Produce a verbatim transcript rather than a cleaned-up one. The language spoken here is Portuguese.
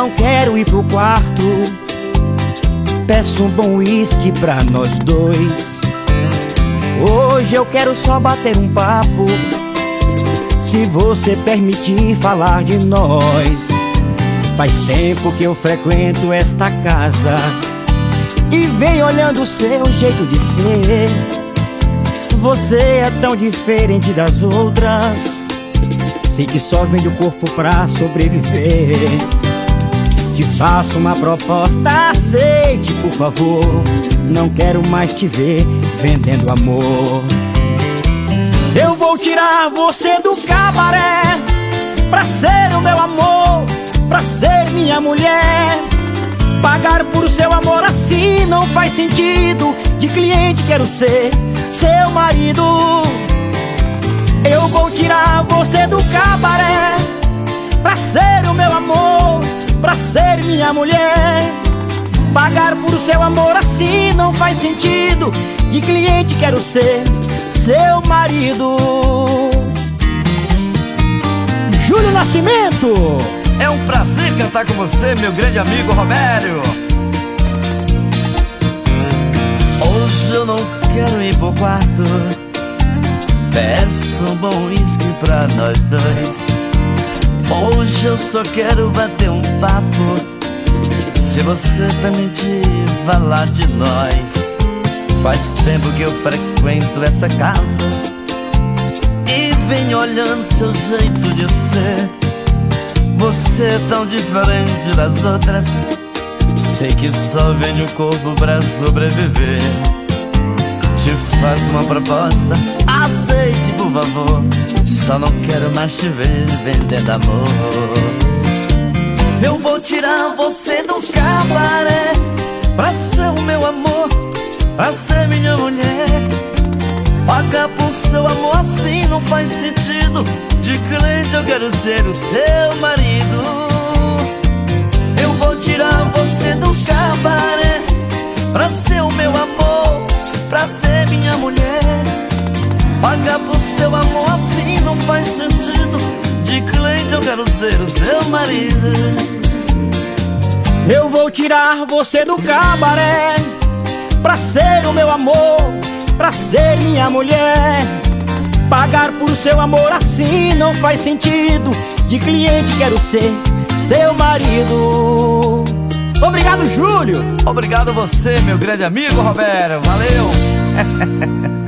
não quero ir pro quarto. Peço um bom uísque pra nós dois. Hoje eu quero só bater um papo, se você permitir falar de nós. Faz tempo que eu frequento esta casa e venho olhando o seu jeito de ser. Você é tão diferente das outras, sei que só vende o corpo pra sobreviver. Te faço uma proposta, aceite por favor. Não quero mais te ver vendendo amor. Eu vou tirar você do cabaré pra ser o meu amor, pra ser minha mulher. Pagar por seu amor assim não faz sentido. De cliente quero ser seu marido. Eu vou tirar você do cabaré pra ser o meu amor, pra ser minha mulher. Pagar por seu amor assim não faz sentido. De cliente quero ser seu marido. Júlio Nascimento. É um prazer cantar com você, meu grande amigo Robério. Hoje eu não quero ir pro quarto, peço um bom uísque pra nós dois. Hoje eu só quero bater um papo, se você permitir falar de nós. Faz tempo que eu frequento essa casa e venho olhando seu jeito de ser. Você é tão diferente das outras, sei que só vende o corpo pra sobreviver. Te faço uma proposta, aceite por favor. Só não quero mais te ver vendendo amor. Eu vou tirar você do cabaré pra ser o meu amor, pra ser minha mulher. Pagar por seu amor assim não faz sentido. De crente eu quero ser o seu marido. Eu vou tirar você do cabaré pra ser o meu amor, pra ser minha mulher. Pagar por seu amor assim não faz sentido. De crente eu quero ser o seu marido. Eu vou tirar você do cabaré pra ser o meu amor, pra ser minha mulher. Pagar por seu amor assim não faz sentido. De cliente quero ser seu marido. Obrigado, Júlio. Obrigado você, meu grande amigo Robério. Valeu.